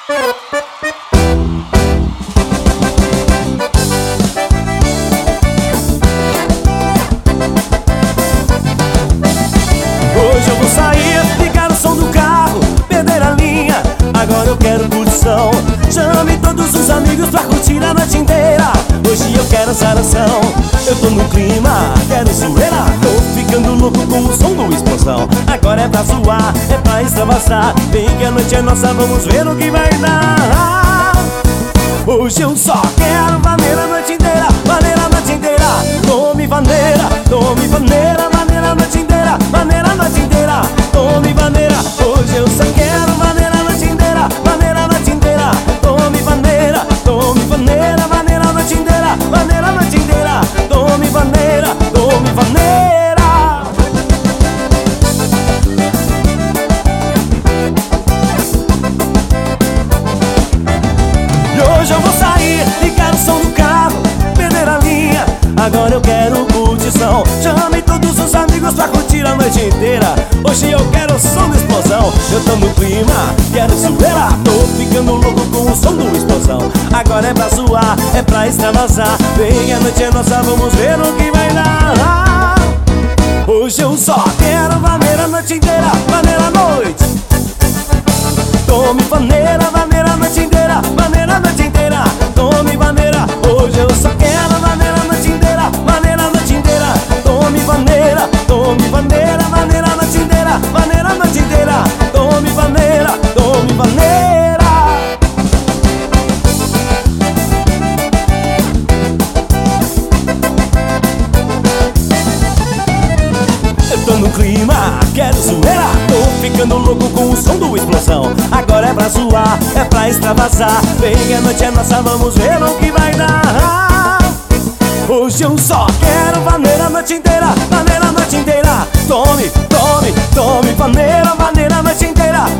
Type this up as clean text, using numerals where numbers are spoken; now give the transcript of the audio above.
Hoje eu vou sair, ligar o som do carro, perder a linha, agora eu quero curtição. Chame todos os amigos pra curtir a noite inteira. Hoje eu quero saração, eu tô no clima, quero zoeira. Tô ficando louco com o som do Explosão. Agora é pra zoar, é pra extravasar. Vem que a noite é nossa, vamos ver o que vai dar. Hoje eu só quero vaneira a noite inteira, vaneira a noite inteira. Tome vaneira, vaneira a noite inteira, vaneira a noite inteira. Tome vaneira, hoje eu só quero vaneira a noite inteira, vaneira a noite inteira. Tome vaneira, vaneira a noite inteira, vaneira a noite inteira. Tome vaneira, vaneira. Hoje eu vou sair, ligar o som do carro, perder a linha, agora eu quero curtição. Chame todos os amigos pra curtir a noite inteira. Hoje eu quero o som da Explosão. Eu tô no clima, quero zoeira. Tô ficando louco com o som do Explosão. Agora é pra zoar, é pra extravasar. Vem, a noite é nossa, vamos ver o que vai dar. Hoje eu só quero vaneira a noite inteira, vaneira à noite. Tome vaneira, vaneira a noite inteira, vaneira a noite inteira. Tome vaneira, hoje eu só quero vaneira a noite inteira, vaneira a noite inteira. Tome vaneira, vaneira a noite inteira, vaneira a noite inteira. Tome vaneira, vaneira. Eu tô no clima, quero zoeira. Tô ficando louco com o som do Explosão. Agora é pra zoar, é pra extravasar. Vem, a noite é nossa, vamos ver o que vai dar. Hoje eu só quero vaneira a noite inteira, vaneira a noite inteira. Tome vaneira, vaneira a noite inteira,